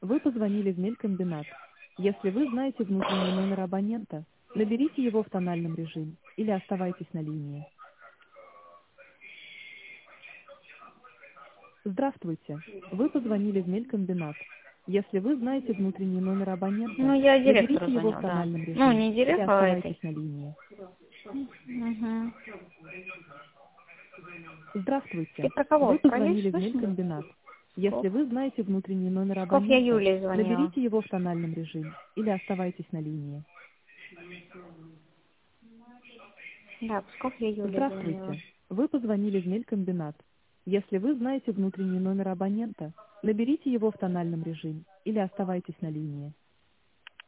Вы позвонили в мелькомбинат. Если вы знаете внутренний номер абонента, наберите его в тональном режиме или оставайтесь на линии. Здравствуйте. Вы позвонили в мелькомбинат. Если вы знаете внутренний номер абонента, Ну, я директору наберите его в звоню, да. тональном Ну, режиме не или директору, а оставайтесь этой. на линии. Угу. Ты Здравствуйте. про кого? Вы Про вещь позвонили в слышно? мелькомбинат. Если вы знаете внутренний номер Псков, я абонента, Юлии звонила. наберите его в тональном режиме или оставайтесь на линии. Да, Псков, я Юлии звонила. Здравствуйте. Вы позвонили в мелькомбинат. Если вы знаете внутренний номер абонента, наберите его в тональном режиме или оставайтесь на линии.